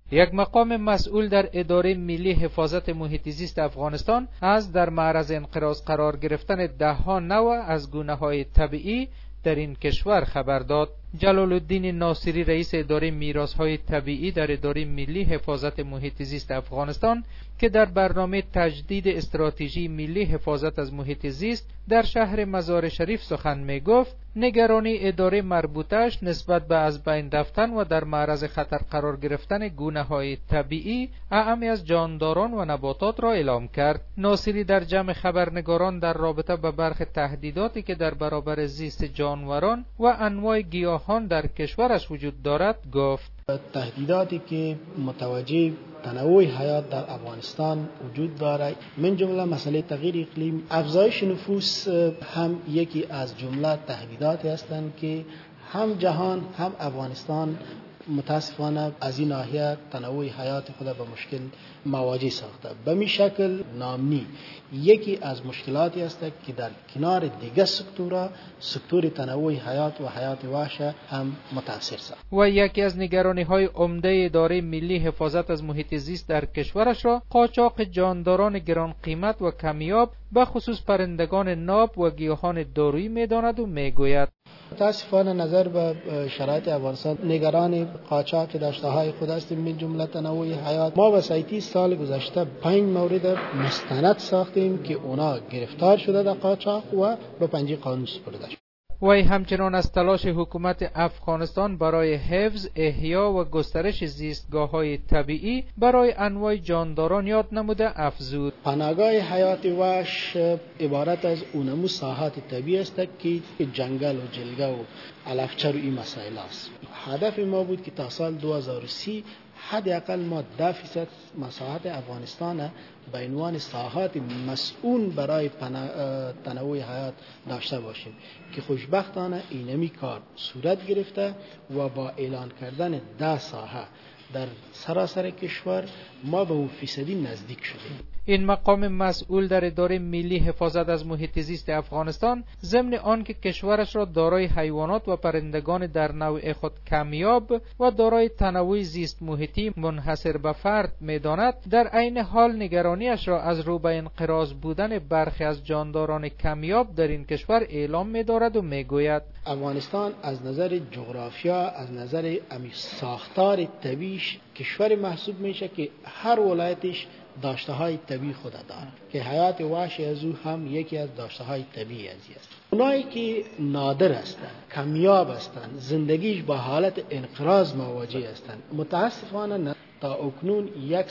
یک مقام مسئول در اداره ملی حفاظت محیط زیست افغانستان از در معرض انقراض قرار گرفتن دهها نوع از گونه‌های طبیعی در این کشور خبر داد. جلال الدین ناصری رئیس اداره میراث‌های طبیعی در اداره ملی حفاظت محیط زیست افغانستان که در برنامه تجدید استراتژی ملی حفاظت از محیط زیست در شهر مزار شریف سخن می گفت، نگرانی اداره مربوطه‌اش نسبت به از بین رفتن و در معرض خطر قرار گرفتن گونه‌های طبیعی اعم از جانداران و نباتات را اعلام کرد. ناصری در جمع خبرنگاران در رابطه با برخی تهدیداتی که در برابر زیست جانوران و انواع گیاهان در کشورش وجود دارد گفت: تهدیداتی که متوجه تنوع حیات در افغانستان وجود دارد، من جمله مسئله تغییر اقلیم، افزایش نفوس هم یکی از جمله تهدیداتی هستند که هم جهان هم افغانستان متاسفانه از این ناحیه تنوع حیات خود به مشکل مواجه ساخته. به می شکل نامنی یکی از مشکلاتی است که در کنار دیگر سکتور تنوع حیات و حیات وحش هم متاثر ساخت. و یکی از نگرانی‌های عمده اداره ملی حفاظت از محیط زیست در کشورش را قاچاق جانداران گران قیمت و کمیاب به خصوص پرندگان ناب و گیاهان دارویی می‌داند و می‌گوید: متاسفانه نظر به شرایط افغانستان نگران قاچاق داشته‌های خود هستیم، من جمله تنوع حیات. ما وسایتی سال گذشته 5 مورد مستند ساختیم که اونا گرفتار شده در قاچاق و به پنجه قانون سپرده شد. وی همچنان از تلاش حکومت افغانستان برای حفظ، احیا و گسترش زیستگاه‌های طبیعی برای انواع جانداران یاد نموده افزود: پناهگاه حیات وحش عبارت از اونمو ساحات طبیعی است که جنگل و جلگه و علفچر و این مسائل است. هدف ما بود که تا سال 2030 حداقل ما 10% مساحت افغانستان به عنوان ساحات مسئول برای تنوع حیات داشته باشیم که خوشبختانه اینمی کار صورت گرفته و با اعلان کردن 10 ساحه در سراسر کشور ما به اون فیصدی نزدیک شدیم. این مقام مسئول در اداره ملی حفاظت از محیط زیست افغانستان ضمن آنکه کشورش را دارای حیوانات و پرندگان در نوع خود کمیاب و دارای تنوع زیست محیطی منحصر به فرد می‌داند، در عین حال نگرانیش را از رو به انقراض بودن برخی از جانداران کمیاب در این کشور اعلام می‌دارد و می‌گوید: افغانستان از نظر جغرافیا، از نظر ساختار طبیعیش کشور محسوب میشه که هر ولایتش داشته های طبیعی خود دارد که حیات وحش از او هم یکی از داشته های طبیعی است. اونایی که نادر هستند، کمیاب هستند، زندگیش با حالت انقراض مواجه هستند، متاسفانه تا اکنون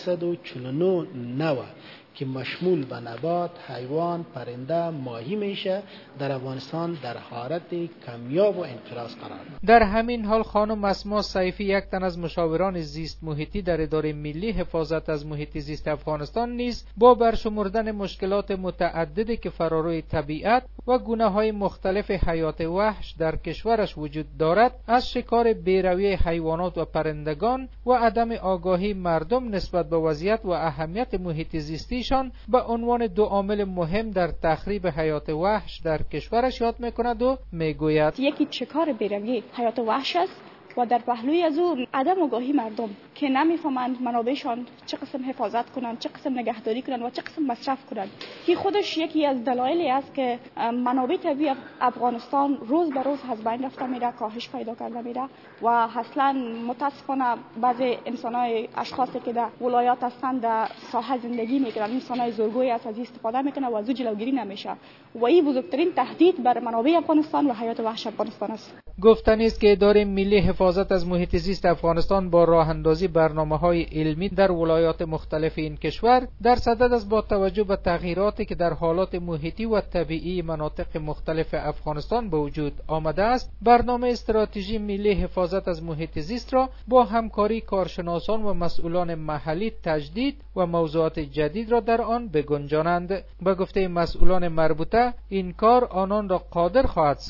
149 نوع که مشمول به نبات، حیوان، پرنده، ماهی میشه در افغانستان در حالت کمیاب و انقراض قرار دارد. در همین حال خانم اسما سیفی، یک تن از مشاوران زیست محیطی در اداره ملی حفاظت از محیط زیست افغانستان نیز با برشمردن مشکلات متعددی که فراروی طبیعت و گونه‌های مختلف حیات وحش در کشورش وجود دارد، از شکار بیروی حیوانات و پرندگان و عدم آگاهی مردم نسبت به وضعیت و اهمیت محیط زیستی به عنوان 2 عامل مهم در تخریب حیات وحش در کشورش یاد میکند و میگوید: یکی شکار بیروی حیات وحش است و در پهلوی از او عدم آگاهی مردم که نمیفهمند منابعشان چه قسم حفاظت کنند، چه قسم نگهداری کنند و چه قسم مصرف کنند. این خودش یکی از دلایلی است که منابع طبیعی افغانستان روز به روز از بین رفته میره، کاهش پیدا کرده میره و اصلا متاسفانه بعضی اشخاصی که در ولایات هستند در ساحه زندگی میکنند، انسانای زورگویی از استفاده میکنند و از جلوگیری نمیشه و این بزرگترین تهدید بر منابع افغانستان و حیات وحش افغانستان است. گفتنی است که اداره ملی حفاظت از محیط زیست افغانستان با راه اندازی برنامه‌های علمی در ولایات مختلف این کشور در صدد است با توجه به تغییراتی که در حالات محیطی و طبیعی مناطق مختلف افغانستان به وجود آمده است، برنامه استراتژی ملی حفاظت از محیط زیست را با همکاری کارشناسان و مسئولان محلی تجدید و موضوعات جدید را در آن بگنجانند. به گفته مسئولان مربوطه، این کار آنان را قادر خواهد ساخت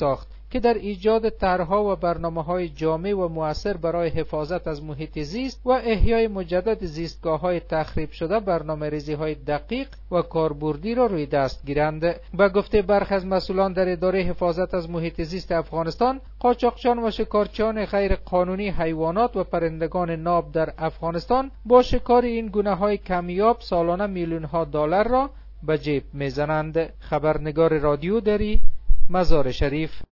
که در ایجاد طرح‌ها و برنامه‌های جامع و مؤثر برای حفاظت از محیط زیست و احیای مجدد زیستگاه‌های تخریب شده برنامه‌ریزی‌های دقیق و کاربردی را روی دست گیرند. به گفته برخی از مسئولان در اداره حفاظت از محیط زیست افغانستان، قاچاقچیان و شکارچیان غیر قانونی حیوانات و پرندگان ناب در افغانستان با شکار این گونه‌های کمیاب سالانه میلیون‌ها دلار را به جیب میزنند. خبرنگار رادیو دری، مزار شریف.